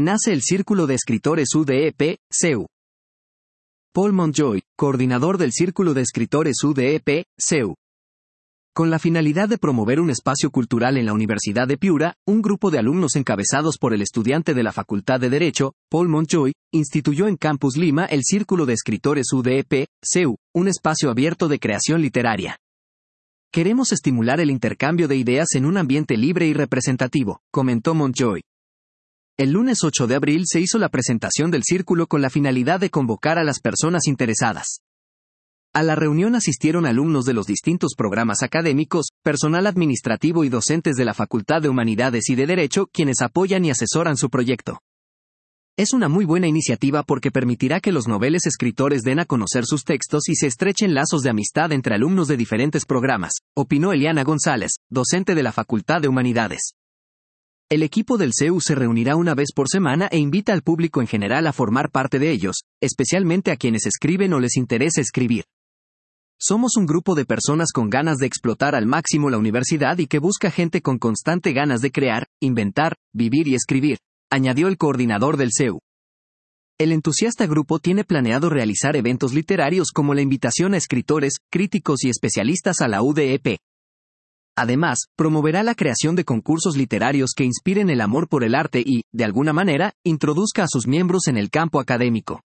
nace el Círculo de Escritores UDEP, CEU. Paul Montjoy, coordinador del Círculo de Escritores UDEP, CEU. Con la finalidad de promover un espacio cultural en la Universidad de Piura, un grupo de alumnos encabezados por el estudiante de la Facultad de Derecho, Paul Montjoy, instituyó en Campus Lima el Círculo de Escritores UDEP, CEU, un espacio abierto de creación literaria. Queremos estimular el intercambio de ideas en un ambiente libre y representativo, comentó Montjoy. El lunes 8 de abril se hizo la presentación del círculo con la finalidad de convocar a las personas interesadas. A la reunión asistieron alumnos de los distintos programas académicos, personal administrativo y docentes de la Facultad de Humanidades y de Derecho, quienes apoyan y asesoran su proyecto. Es una muy buena iniciativa porque permitirá que los noveles escritores den a conocer sus textos y se estrechen lazos de amistad entre alumnos de diferentes programas, opinó Eliana González, docente de la Facultad de Humanidades. El equipo del CEU se reunirá una vez por semana e invita al público en general a formar parte de ellos, especialmente a quienes escriben o les interesa escribir. Somos un grupo de personas con ganas de explotar al máximo la universidad y que busca gente con constante ganas de crear, inventar, vivir y escribir, añadió el coordinador del CEU. El entusiasta grupo tiene planeado realizar eventos literarios como la invitación a escritores, críticos y especialistas a la UDEP. Además, promoverá la creación de concursos literarios que inspiren el amor por el arte y, de alguna manera, introduzca a sus miembros en el campo académico.